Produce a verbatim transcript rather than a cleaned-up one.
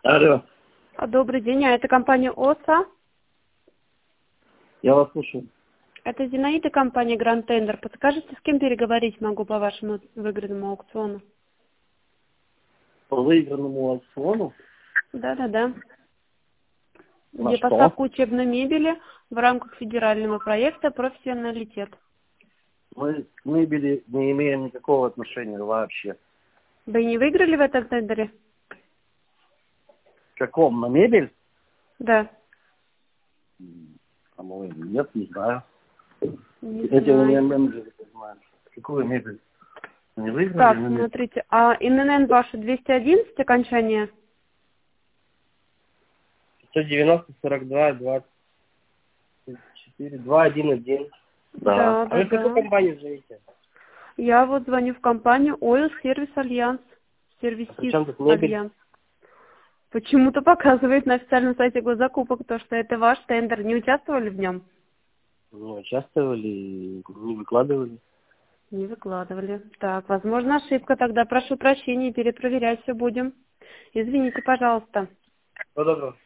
Алло, А, Добрый день, а это компания ОСА? я вас слушаю. Это Зинаида, компания Grand Tender. Подскажите, с кем переговорить могу по вашему выигранному аукциону? По выигранному аукциону? Да-да-да. На Где что? поставка учебной мебели в рамках федерального проекта «Профессионалитет». Мы к мебели не имеем никакого отношения вообще. Вы не выиграли в этом тендере? В каком? На мебель? Да. А мы нет, не знаю. Не Эти у меня знаю. менеджеры знают. Какую мебель? Не выиграли Так, на мебель? смотрите, а ИНН ваше двести одиннадцать окончание? сто девяносто сорок два двадцать четыре два один один. Да. А вы в какую Да-да-да. компанию звоните? Я вот звоню в компанию Oil Service Alliance. А при Сервисис чем тут мебель? Альянс. Почему-то показывает на официальном сайте госзакупок то, что это ваш тендер. Не участвовали в нем? Не участвовали, не выкладывали. Не выкладывали. Так, возможно, ошибка. Тогда прошу прощения, перепроверять все будем. Извините, пожалуйста. Всего доброго.